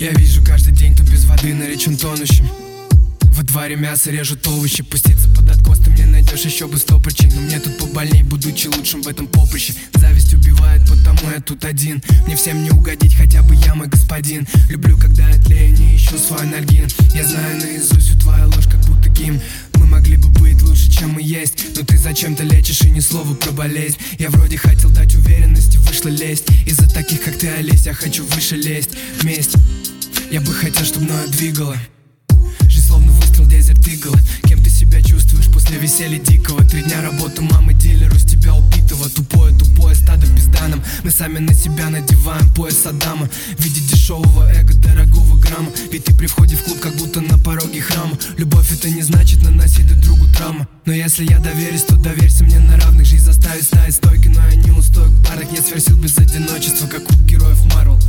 Я вижу каждый день, кто без воды наречен тонущим. Во дворе мясо режут овощи. Пуститься под откос ты мне найдешь еще бы 100 причин. Но мне тут побольней, будучи лучшим в этом поприще. Зависть убивает, потому я тут один. Мне всем не угодить, хотя бы я мой господин. Люблю, когда я тлею, не ищу свой анальгин. Я знаю наизусть всю твою ложь, как будто гимн. Мы могли бы быть лучше, чем мы есть, но ты зачем-то лечишь и ни слова про болезнь. Я вроде хотел дать уверенности, вышла лезть. Из-за таких, как ты, Олесь, я хочу выше лезть. Вместе я бы хотел, чтобы мною двигало. Жизнь словно выстрел Desert Eagle. Кем ты себя чувствуешь после веселья дикого? 3 дня работы мамы дилеру с тебя убитого. Тупое стадо пизданом. Мы сами на себя надеваем пояс Адама. Видеть дешевого эго, дорогого грамма. Ведь ты при входе в клуб как будто на пороге храма. Любовь это не значит наносить друг другу травму. Но если я доверюсь, то доверься мне на равных. Жизнь заставит стоять стойки, но я не устою к парах. Нет сверхсил без одиночества, как у героев Марвел.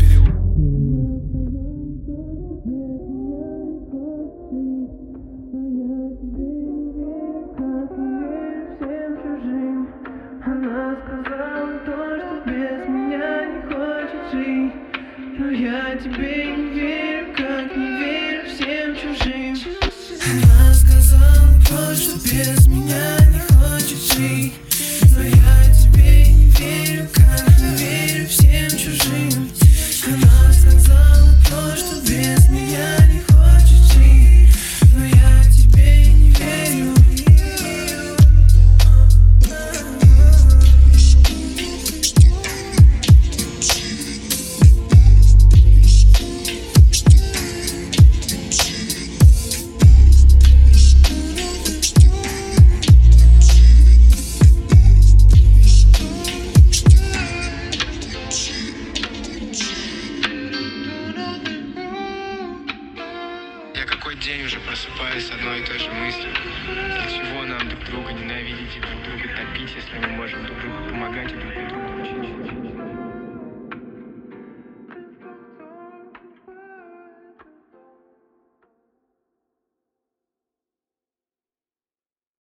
Она сказала то, что без меня не хочет жить. Но я тебе не верю, как не верю всем чужим. Она сказала то, что без меня не хочет жить. Но я тебе не верю, как не верю всем чужим. Она сказала то, что без меня не хочет жить. Но я тебе не верю. Какой день уже просыпаюсь с одной и той же мыслью. Для чего нам друг друга ненавидеть и друг друга топить, если мы можем друг другу помогать и друг